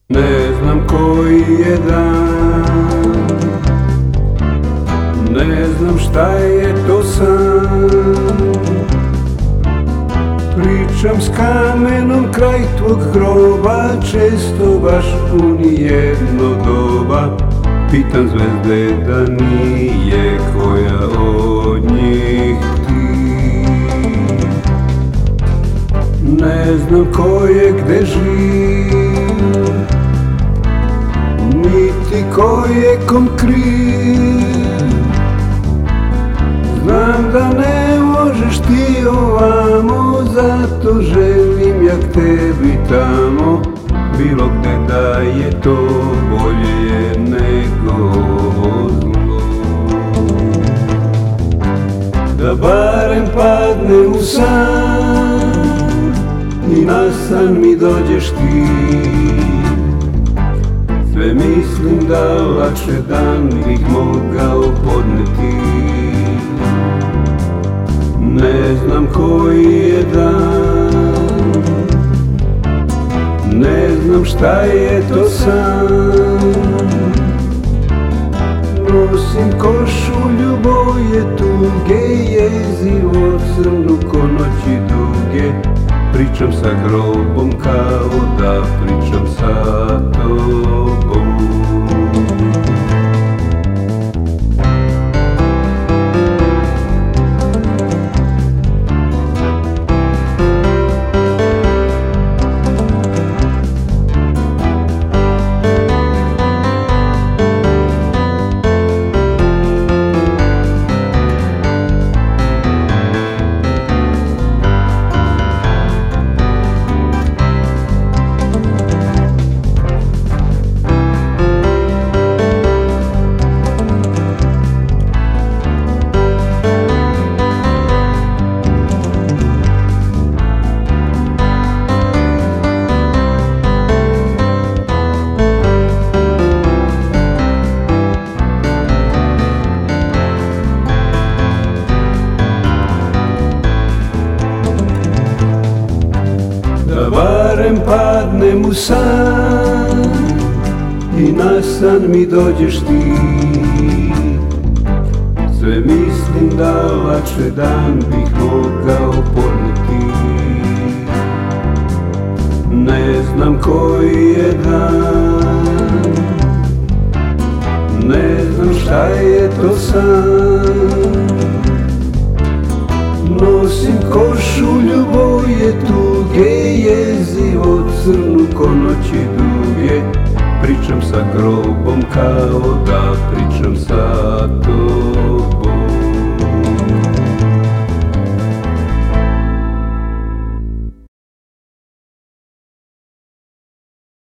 Ne znam koji je dan, ne znam šta je to san. Pričam s kamenom kraj tvog groba, često baš u nijedno doba. Pitam zvezde da nije koja od njih ti. Ne znam ko je gde živ, niti ko je kom kriv. Znam da ne možeš ti ovamo, zato želim ja k tebi tamo. Bilo gde da je to bolje nego zlo. Da barem padnem u san i na san mi dođeš ti. Sve mislim da lakše dan bih mogao podneti. Ne znam koji je dan, ne znam šta je to san. Nosim košulju boje tuge, jezivo crnu ko noći duge. Pričam sa grobom kao da pričam sa tobom. Da barem padnem u san i na san mi dođeš ti. Sve mislim da lakše dan bih mogao podneti. Ne znam koji je dan, ne znam šta je to san. Nosim košulju boje tuge, jezivo crnu ko noći duge. Pričam sa grobom kao da pričam sa tobom.